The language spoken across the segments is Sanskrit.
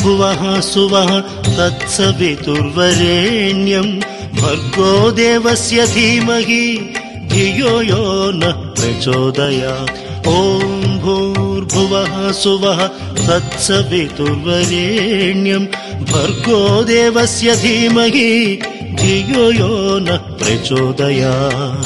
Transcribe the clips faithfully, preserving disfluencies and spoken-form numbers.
भूर्भुवः सुवः तत्सवितुर्वरेण्यं भर्गो देवस्य धीमहि धियो यो नः प्रचोदयात्। ॐ भूर्भुवः सुवः तत्सवितुर्वरेण्यं भर्गो देवस्य धीमहि धियो यो नः प्रचोदयात्।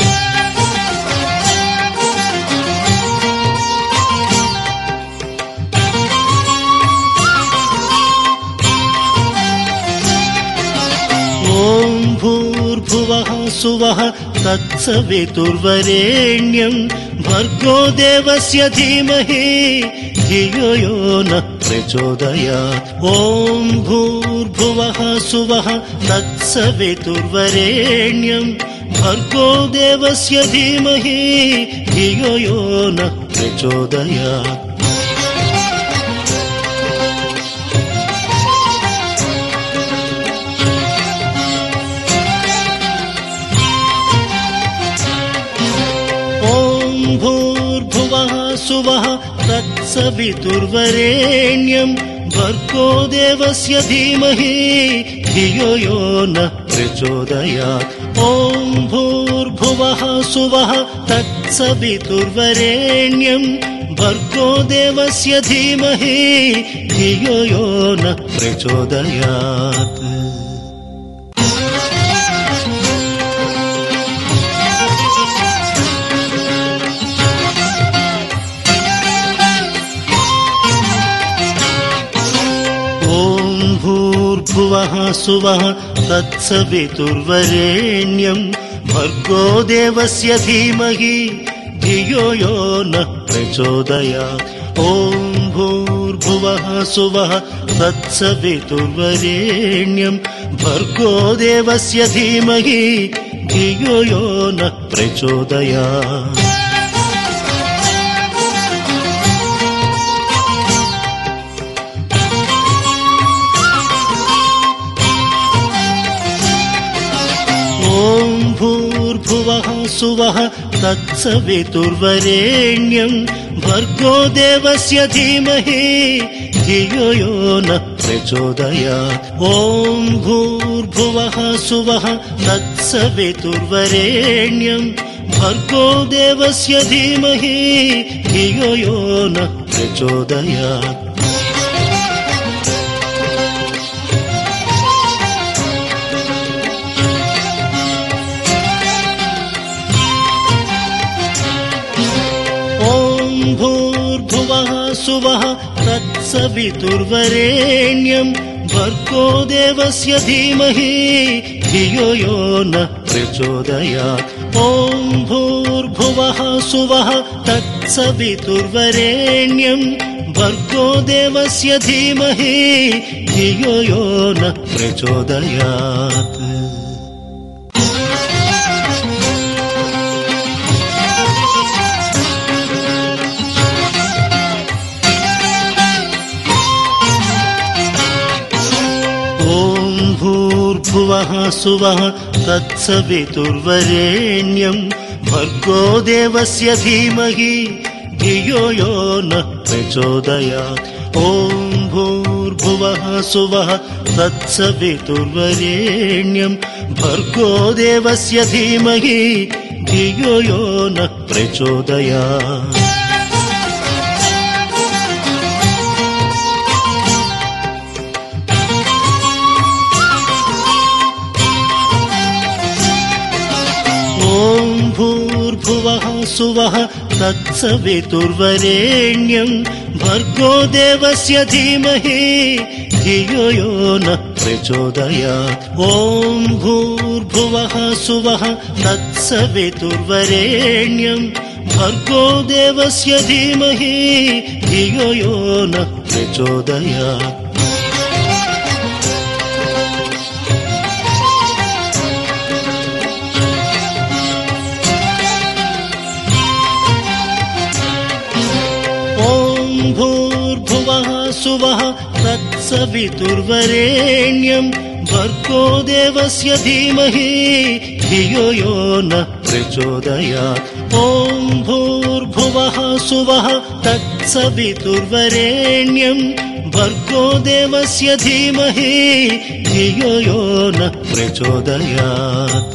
ॐ भूर्भुवः सुवः तत्सवितुर्वरेण्यं भर्गो देवस्य धीमहि धियो यो नः प्रचोदयात्। ॐ भूर्भुवः सुवः तत्सवितुर्वरेण्यं भर्गो देवस्य धीमहि धियो यो नः प्रचोदयात्। भूर्भुवः सुवः तत्सवितुर्वरेण्यं भर्गो देवस्य धीमहि धियो यो नः प्रचोदयात्। ॐ भूर्भुवः सुवः तत्सवितुर्वरेण्यं भर्गो देवस्य धीमहि धियो यो नः प्रचोदयात्। भूर्भुवः सुवः तत्सवितुर्वरेण्यं भर्गो देवस्य धीमहि धियो यो नः प्रचोदयात्। ॐ भूर्भुवः सुवः तत्सवितुर्वरेण्यं भर्गो देवस्य धीमहि धियो यो नः प्रचोदयात्। ॐ भूर्भुवः सुवः तत्सवितुर्वरेण्यं भर्गो देवस्य धीमहि धियो यो नः प्रचोदयात्। ॐ भूर्भुवः सुवः तत्सवितुर्वरेण्यं भर्गो देवस्य धीमहि धियो यो नः प्रचोदयात्। भूर्भुवः सुवः तत्सवितुर्वरेण्यं भर्गो देवस्य धीमहि धियो यो नः प्रचोदयात्। ॐ भूर्भुवः सुवः तत्सवितुर्वरेण्यं भर्गो देवस्य धीमहि धियो यो नः प्रचोदयात्। भूर्भुवः सुवः तत्सवितुर्वरेण्यं भर्गो देवस्य धीमहि धियो यो नः प्रचोदयात्। ॐ भूर्भुवः सुवः तत्सवितुर्वरेण्यं भर्गो देवस्य धीमहि धियो यो नः प्रचोदयात्। भूर्भुवः सुवः तत्सवितुर्वरेण्यं भर्गो देवस्य धीमहि धियो यो नः प्रचोदयात्। ॐ भूर्भुवः सुवः तत्सवितुर्वरेण्यं भर्गो देवस्य धीमहि धियो यो नः प्रचोदयात्। भूर्भुवः सुवः तत्सवितुर्वरेण्यं भर्गो देवस्य धीमहि धियो यो नः प्रचोदयात्। ॐ भूर्भुवः सुवः तत्सवितुर्वरेण्यं भर्गो देवस्य धीमहि धियो यो न प्रचोदयात्।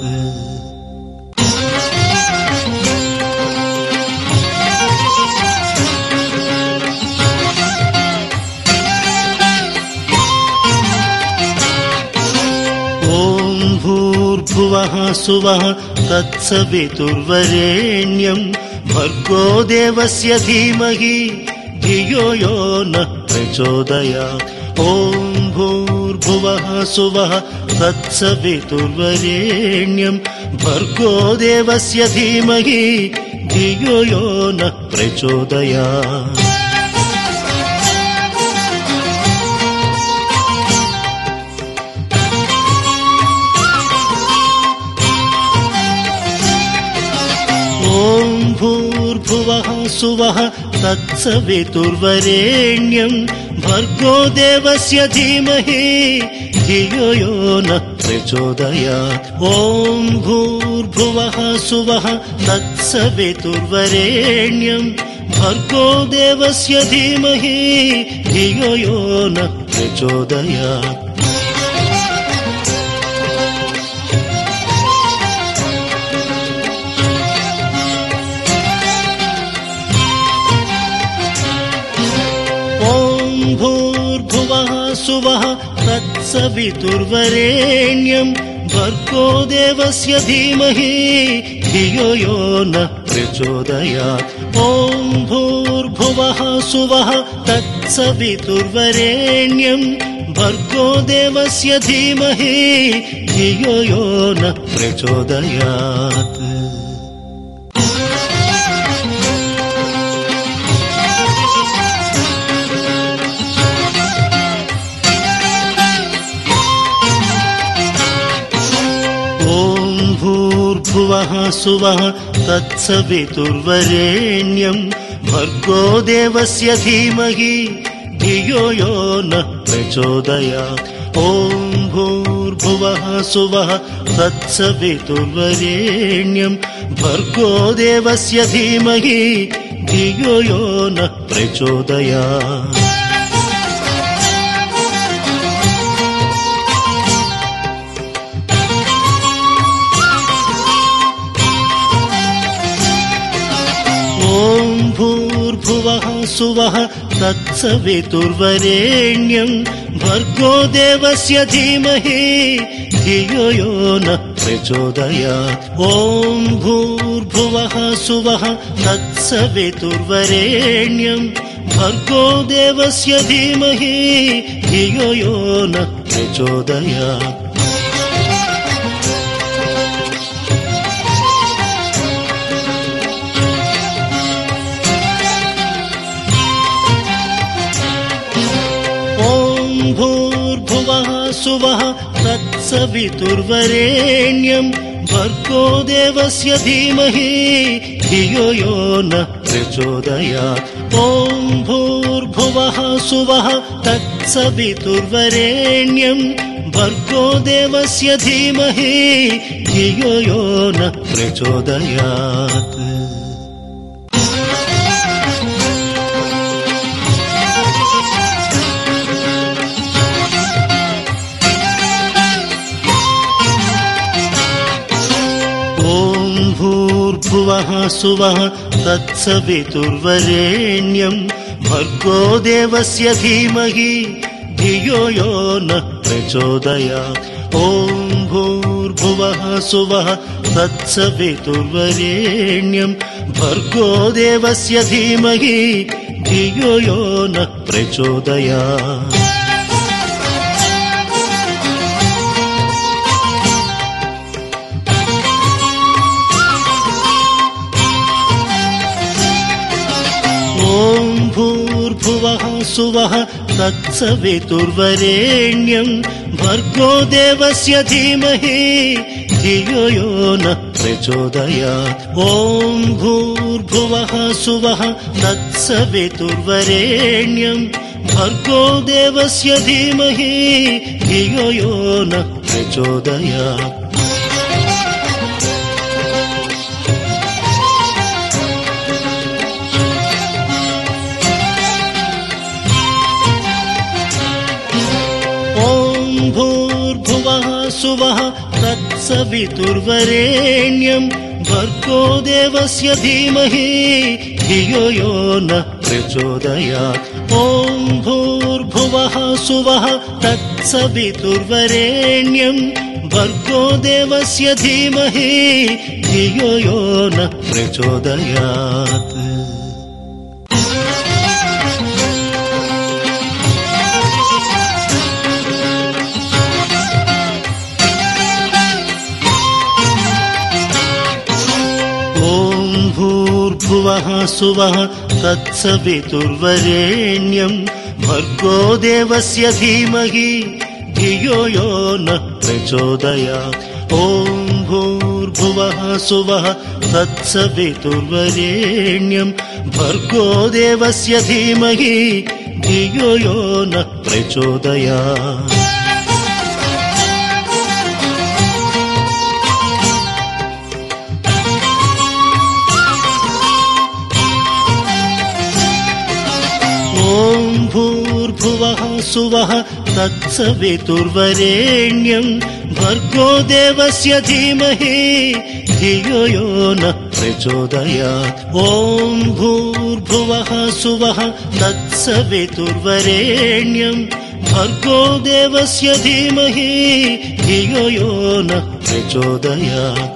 भूर्भुवः सुवः तत्सवितुर्वरेण्यं भर्गो देवस्य धीमहि धियो यो न प्रचोदयात्। ॐ भूर्भुवः सुवः तत्सवितुर्वरेण्यं भर्गो देवस्य धीमहि धियो यो न प्रचोदयात्। ॐ भूर्भुवः सुवः तत्सवितुर्वरेण्यं भर्गो देवस्य धीमहि धियो यो न प्रचोदयात्। ॐ भूर्भुवः सुवः तत्सवितुर्वरेण्यं भर्गो देवस्य धीमहि धियो यो न प्रचोदयात्। भूर्भुवः सुवः तत्सवितुर्वरेण्यं भर्गो देवस्य धीमहि धियो यो न प्रचोदयात्। ॐ भूर्भुवः सुवः तत्सवितुर्वरेण्यं भर्गो देवस्य धीमहि धियो यो न प्रचोदयात्। भूर्भुवः सुवः तत्सवितुर्वरेण्यं भर्गो देवस्य धीमहि धियो यो न प्रचोदयात्। ॐ भूर्भुवः सुवः तत्सवितुर्वरेण्यं भर्गो देवस्य धीमहि धियो यो न प्रचोदयात्। भूर्भुवः सुवः तत्सवितुर्वरेण्यं भर्गो देवस्य धीमहि धियो यो न प्रचोदयात्। ॐ भूर्भुवः सुवः तत्सवितुर्वरेण्यं भर्गो देवस्य धीमहि धियो यो न प्रचोदयात्। भूर्भुवः सुवः तत्सवितुर्वरेण्यं भर्गो देवस्य धीमहि धियो यो न प्रचोदयात्। ॐ भूर्भुवः सुवः तत्सवितुर्वरेण्यं भर्गो देवस्य धीमहि धियो यो न प्रचोदयात्। भूर्भुवः सुवः तत्सवितुर्वरेण्यं भर्गो देवस्य धीमहि धियो यो न प्रचोदयात्। ॐ भूर्भुवः सुवः तत्सवितुर्वरेण्यं भर्गो देवस्य धीमहि धियो यो न प्रचोदयात्। भूर्भुवः सुवः तत्सवितुर्वरेण्यं भर्गो देवस्य धीमहि धियो यो न प्रचोदयात्। ॐ भूर्भुवः सुवः तत्सवितुर्वरेण्यं भर्गो देवस्य धीमहि धियो यो न प्रचोदयात्। ॐ भूर्भुवः सुवः तत्सवितुर्वरेण्यं भर्गो देवस्य धीमहि धियो यो नः प्रचोदयात्। ॐ भूर्भुवः सुवः तत्सवितुर्वरेण्यं भर्गो देवस्य धीमहि धियो यो नः प्रचोदयात्। भूर्भुवः सुवः तत्सवितुर्वरेण्यं भर्गो देवस्य धीमहि धियो यो नः प्रचोदयात्। ॐ भूर्भुवः सुवः तत्सवितुर्वरेण्यं भर्गो देवस्य धीमहि धियो यो नः प्रचोदयात्। ॐ भूर्भुवः सुवः तत्सवितुर्वरेण्यं भर्गो देवस्य धीमहि धियो यो नः प्रचोदयात्। ॐ भूर्भुवः सुवः तत्सवितुर्वरेण्यं भर्गो देवस्य धीमहि धियो यो नः प्रचोदयात्।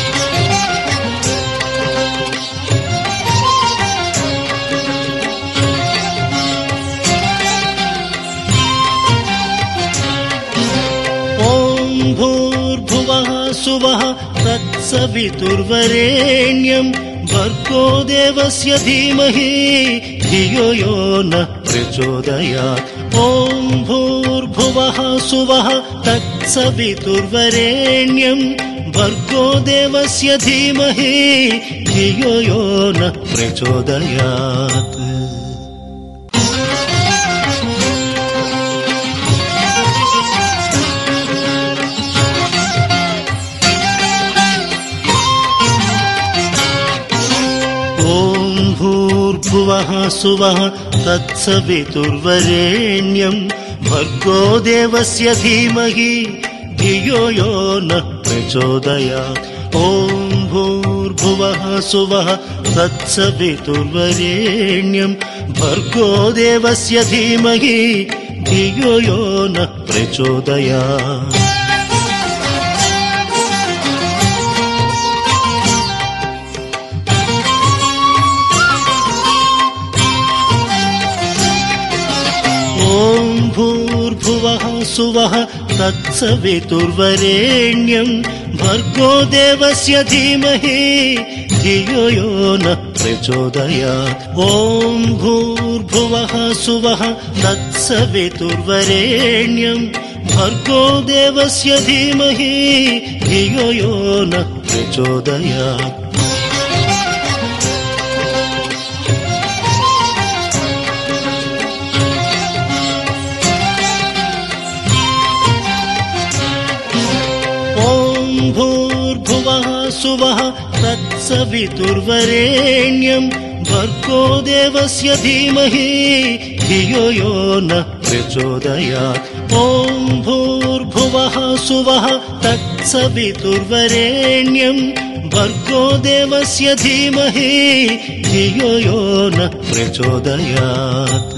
भूर्भुवः सुवः तत्सवितुर्वरेण्यं भर्गो देवस्य धीमहि धियो यो नः प्रचोदयात्। ॐ भूर्भुवः सुवः तत्सवितुर्वरेण्यं भर्गो देवस्य धीमहि धियो यो नः प्रचोदयात्। भूर्भुवः सुवः तत्सवितुर्वरेण्यं भर्गो देवस्य धीमहि धियो यो नः प्रचोदयात्। ॐ भूर्भुवः सुवः तत्सवितुर्वरेण्यं भर्गो देवस्य धीमहि धियो यो नः प्रचोदयात्। ॐ भूर्भुवः सुवः तत्सवितुर्वरेण्यं भर्गो देवस्य धीमहि धियो यो नः प्रचोदयात्। ॐ भूर्भुवः सुवः तत्सवितुर्वरेण्यं भर्गो देवस्य धीमहि धियो यो नः प्रचोदयात्। भूर्भुवः सुवः तत्सवितुर्वरेण्यं भर्गो देवस्य धीमहि धियो यो नः प्रचोदयात्। ॐ भूर्भुवः सुवः तत्सवितुर्वरेण्यं भर्गो देवस्य धीमहि धियो यो नः प्रचोदयात्।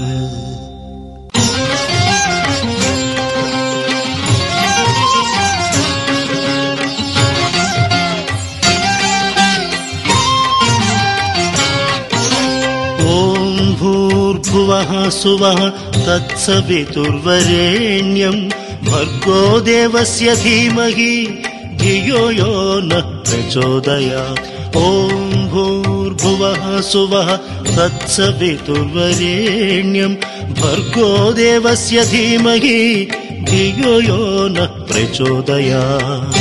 भूर्भुवः सुवः तत्सवितुर्वरेण्यं भर्गो देवस्य धीमहि धियो यो नः प्रचोदयात्। ॐ भूर्भुवः सुवः तत्सवितुर्वरेण्यं भर्गो देवस्य धीमहि धियो यो नः प्रचोदयात्।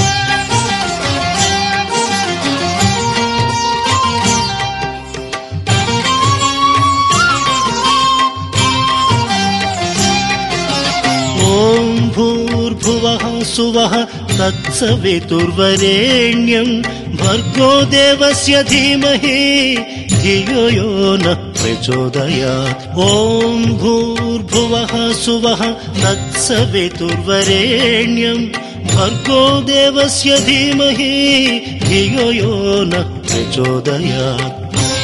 भूर्भुवः सुवः तत्सवितुर्वरेण्यं भर्गो देवस्य धीमहि धियो यो नः प्रचोदयात्। ॐ भूर्भुवः सुवः तत्सवितुर्वरेण्यं भर्गो देवस्य धीमहि धियो यो नः प्रचोदयात्।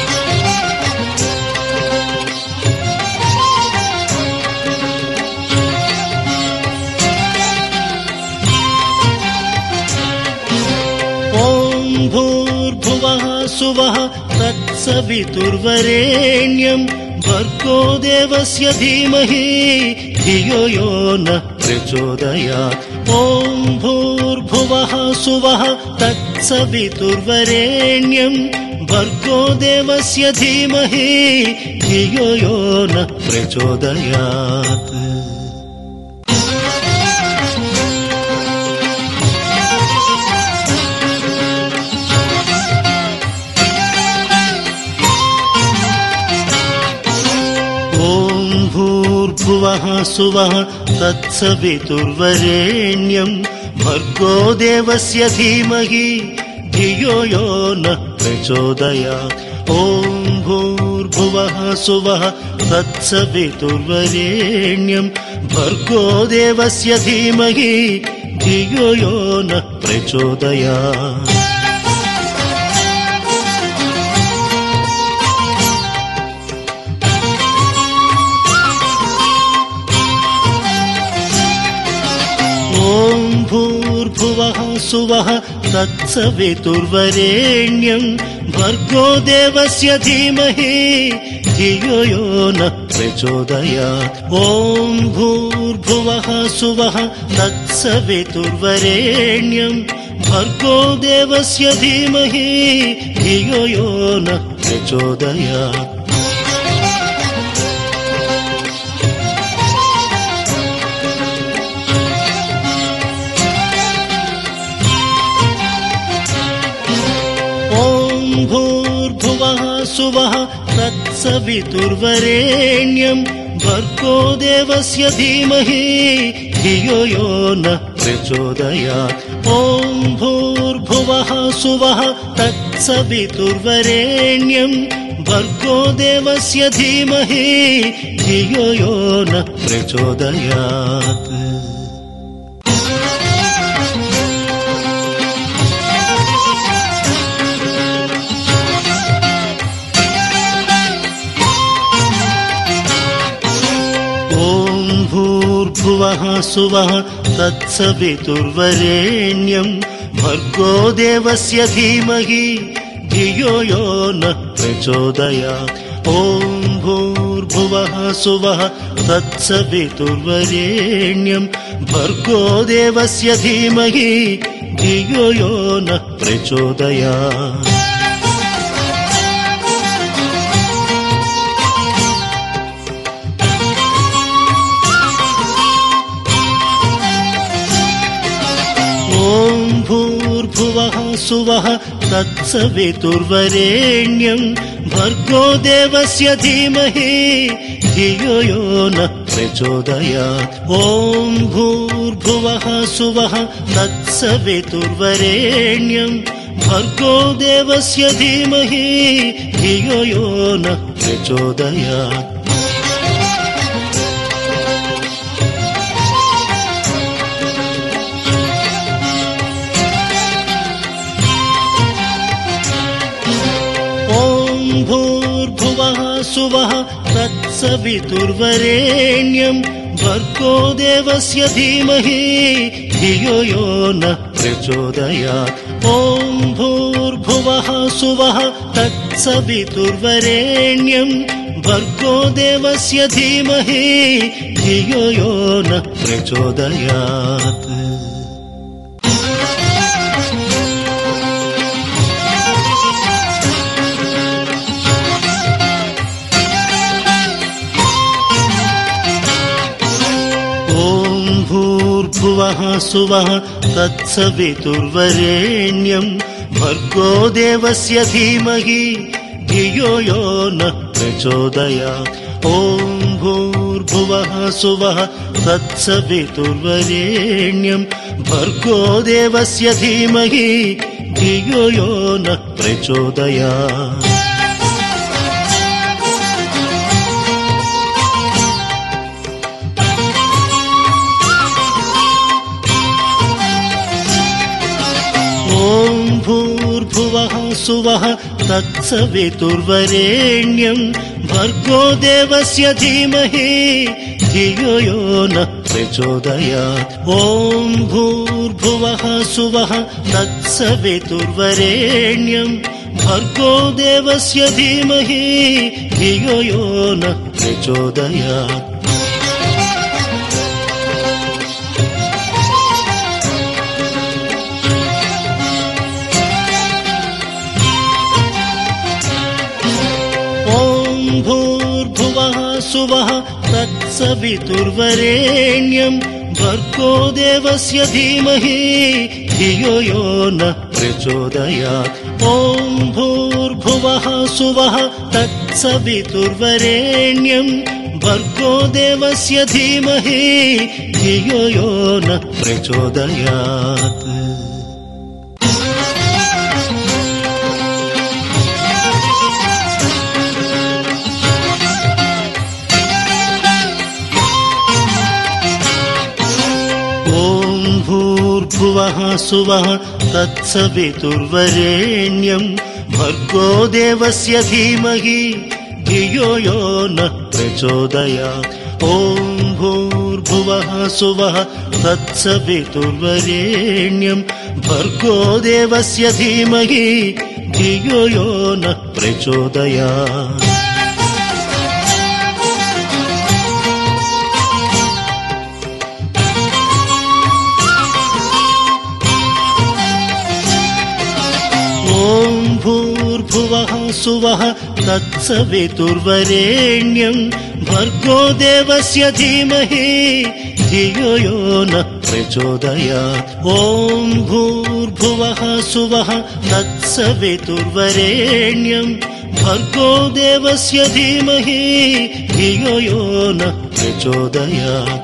भूर्भुवः सुवः तत्सवितुर्वरेण्यं भर्गो देवस्य धीमहि धियो यो नः प्रचोदयात्। ॐ भूर्भुवः सुवः तत्सवितुर्वरेण्यं भर्गो देवस्य धीमहि धियो यो नः प्रचोदयात्। भूर्भुवः सुवः तत्सवितुर्वरेण्यं भर्गो देवस्य धीमहि धियो यो नः प्रचोदयात्। ॐ भूर्भुवः सुवः तत्सवितुर्वरेण्यं भर्गो देवस्य धीमहि धियो यो नः प्रचोदयात्। भूर्भुवः सुवः तत्सवितुर्वरेण्यं भर्गो देवस्य धीमहि धियो यो नः प्रचोदयात्। ॐ भूर्भुवः सुवः तत्सवितुर्वरेण्यं भर्गो देवस्य धीमहि धियो यो नः प्रचोदयात्। भूर्भुवः सुवः तत्सवितुर्वरेण्यं भर्गो देवस्य धीमहि धियो यो नः प्रचोदयात्। ॐ भूर्भुवः सुवः तत्सवितुर्वरेण्यं भर्गो देवस्य धीमहि धियो यो नः प्रचोदयात्। भूर्भुवः सुवः तत्सवितुर्वरेण्यं भर्गो देवस्य धीमहि धियो यो नः प्रचोदयात्। ॐ भूर्भुवः सुवः तत्सवितुर्वरेण्यं भर्गो देवस्य धीमहि धियो यो नः प्रचोदयात्। भूर्भुवः सुवः तत्सवितुर्वरेण्यं भर्गो देवस्य धीमहि धियो यो नः प्रचोदयात्। ॐ भूर्भुवः सुवः तत्सवितुर्वरेण्यं भर्गो देवस्य धीमहि धियो यो नः प्रचोदयात्। भूर्भुवः सुवः तत्सवितुर्वरेण्यं भर्गो देवस्य धीमहि धियो यो नः प्रचोदयात्। ॐ भूर्भुवः सुवः तत्सवितुर्वरेण्यं भर्गो देवस्य धीमहि धियो यो नः प्रचोदयात्। भूर्भुवः सुवः तत्सवितुर्वरेण्यं भर्गो देवस्य धीमहि धियो यो नः प्रचोदयात्। ॐ भू भूर्भुवः सुवः तत्सवितुर्वरेण्यं भर्गो देवस्य धीमहि धियो यो नः प्रचोदयात्। ॐ भूर्भुवः सुवः तत्सवितुर्वरेण्यं भर्गो देवस्य धीमहि धियो यो नः प्रचोदयात्। ॐ भूर्भुवः सुवः तत्सवितुर्वरेण्यं भर्गो देवस्य धीमहि धियो यो नः प्रचोदयात्। भूर्भुवः सुवः तत्सवितुर्वरेण्यं भर्गो देवस्य धीमहि धियो यो नः प्रचोदयात्। ॐ भूर्भुवः सुवः तत्सवितुर्वरेण्यं भर्गो देवस्य धीमहि धियो यो नः प्रचोदयात्। भूर्भुवः सुवः तत्सवितुर्वरेण्यं भर्गो देवस्य धीमहि धियो यो नः प्रचोदयात्। ॐ भूर्भुवः सुवः तत्सवितुर्वरेण्यं भर्गो देवस्य धीमहि धियो यो नः प्रचोदयात्। ॐ भूर्भुवः सुवः तत्सवितुर्वरेण्यं भर्गो देवस्य धीमहि धियो यो नः प्रचोदयात्। ॐ भूर्भुवः सुवः तत्सवितुर्वरेण्यं भर्गो देवस्य धीमहि धियो यो नः प्रचोदयात्।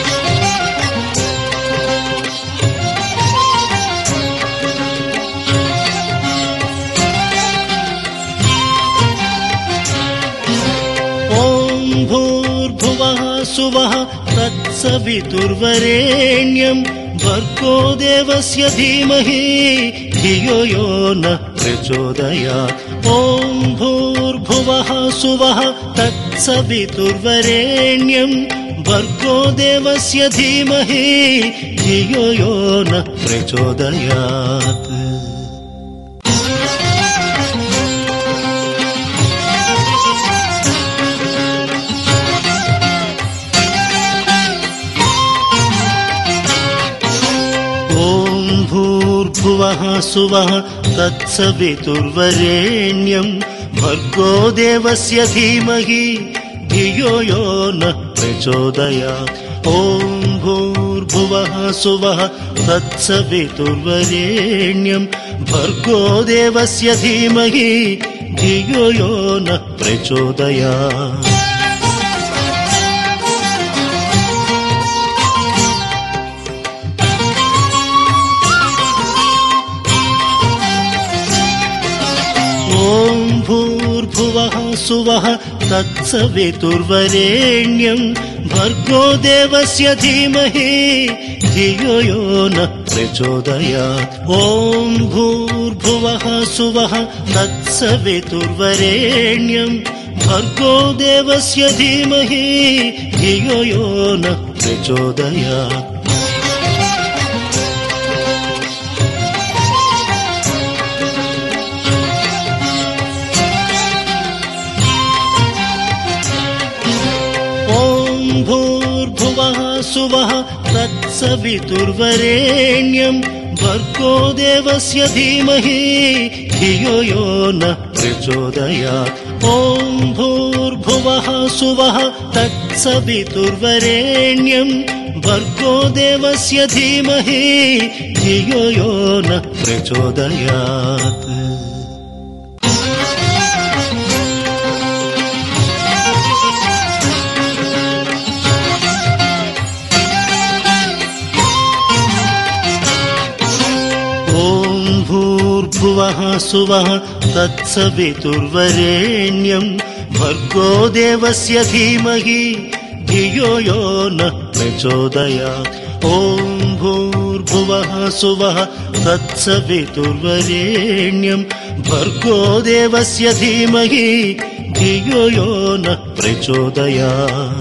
भूर्भुवः सुवः तत्सवितुर्वरेण्यं भर्गो देवस्य धीमहि धियो यो नः प्रचोदयात्। ॐ भूर्भुवः सुवः तत्सवितुर्वरेण्यं भर्गो देवस्य धीमहि धियो यो नः प्रचोदयात्। भूर्भुवः सुवः तत्सवितुर्वरेण्यं भर्गो देवस्य धीमहि धियो यो नः प्रचोदयात्। ॐ भूर्भुवः सुवः तत्सवितुर्वरेण्यं भर्गो देवस्य धीमहि धियो यो नः प्रचोदयात्। ॐ भूर्भुवः सुवः तत्सवितुर्वरेण्यं भर्गो देवस्य धीमहि धियो यो नः प्रचोदयात्। ॐ भूर्भुवः सुवः तत्सवितुर्वरेण्यं भर्गो देवस्य धीमहि धियो यो नः प्रचोदयात्। भूर्भुवः सुवः तत्सवितुर्वरेण्यं भर्गो देवस्य धीमहि धियो यो नः प्रचोदयात्। ॐ भूर्भुवः सुवः तत्सवितुर्वरेण्यं भर्गो देवस्य धीमहि धियो यो नः प्रचोदयात्। ॐ भुवः सुवः तत्सवितुर्वरेण्यं भर्गो देवस्य धीमहि धियो यो नः प्रचोदयात्। ॐ भूर्भुवः सुवः तत्सवितुर्वरेण्यं भर्गो देवस्य धीमहि धियो यो नः प्रचोदयात्।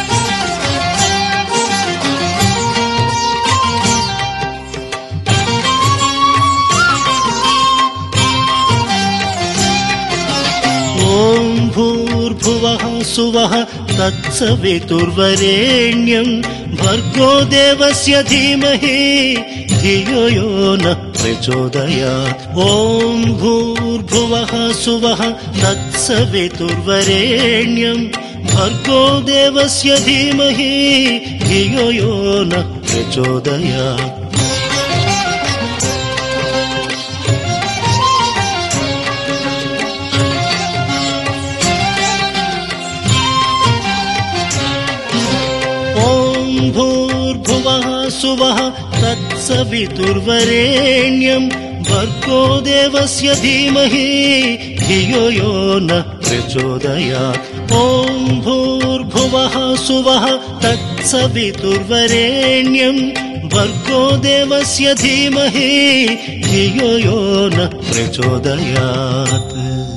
ॐ भूर्भुवः सुवः तत्सवितुर्वरेण्यं भर्गो देवस्य धीमहि धियो यो नः प्रचोदयात्। ॐ भूर्भुवः सुवः तत्सवितुर्वरेण्यं भर्गो देवस्य धीमहि धियो यो नः प्रचोदयात्। भूर्भुवः सुवः तत्सवितुर्वरेण्यं भर्गो देवस्य धीमहि धियो यो नः प्रचोदयात्। ॐ भूर्भुवः सुवः तत्सवितुर्वरेण्यं भर्गो देवस्य धीमहि धियो यो नः प्रचोदयात्।